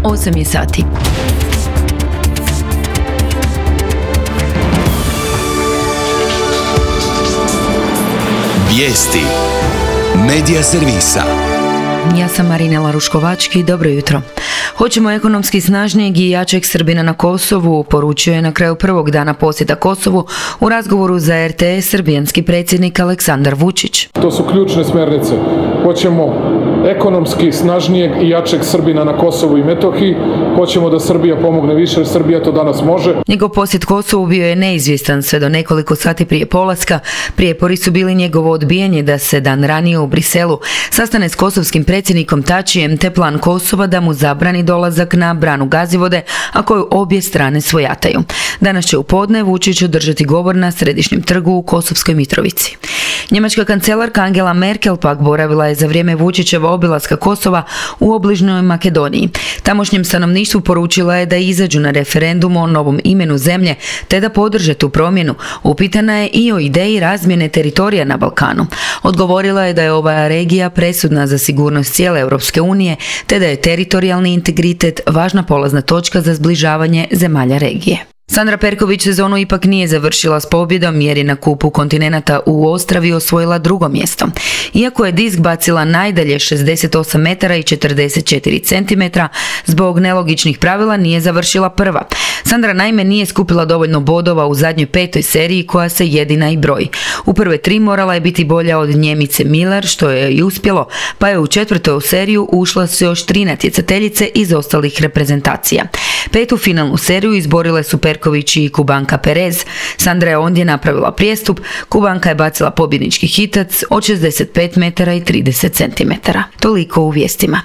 8 je sati. Vijesti Medija servisa. Ja sam Marinela Ruškovački, dobro jutro. Hoćemo ekonomski snažnijeg i jačeg Srbina na Kosovu, poručio je na kraju prvog dana posjeta Kosovu u razgovoru za RTS srbijanski predsjednik Aleksandar Vučić. To su ključne smjernice. Hoćemo ekonomski snažnijeg i jačeg Srbina na Kosovu i Metohiji. Hoćemo da Srbija pomogne više, jer Srbija to danas može. Njegov posjet Kosovu bio je neizvjestan sve do nekoliko sati prije polaska. Prijepori su bili njegovo odbijanje da se dan ranije u Briselu sastane s kosovskim predsjednikom Tačijem, te plan Kosova da mu zabrani dolazak na branu Gazivode, a koju obje strane svojataju. Danas će u podne Vučić održati govor na Središnjem trgu u Kosovskoj Mitrovici. Njemačka kancelarka Angela Merkel pak boravila je za vrijeme Vučićeva obilaska Kosova u obližnjoj Makedoniji. Tamošnjem stanovništvu poručila je da izađu na referendum o novom imenu zemlje te da podrže tu promjenu. Upitana je i o ideji razmjene teritorija na Balkanu. Odgovorila je da je ova regija presudna za sigurnost cijele Europske unije te da je teritorijalni integritet važna polazna točka za zbližavanje zemalja regije. Sandra Perković sezonu ipak nije završila s pobjedom jer je na kupu kontinenata u Ostravi osvojila drugo mjesto. Iako je disk bacila najdalje 68 metara i 44 centimetra, zbog nelogičnih pravila nije završila prva. Sandra naime nije skupila dovoljno bodova u zadnjoj 5. seriji koja se jedina i broji. U prve 3 morala je biti bolja od Njemice Miller, što je i uspjelo, pa je u 4. seriju ušla s još 3 natjecateljice iz ostalih reprezentacija. 5. finalnu seriju izborile su Perković i Kubanka Perez. Sandra je ondje napravila prijestup, Kubanka je bacila pobjednički hitac od 65 metara i 30 centimetara. Toliko u vijestima.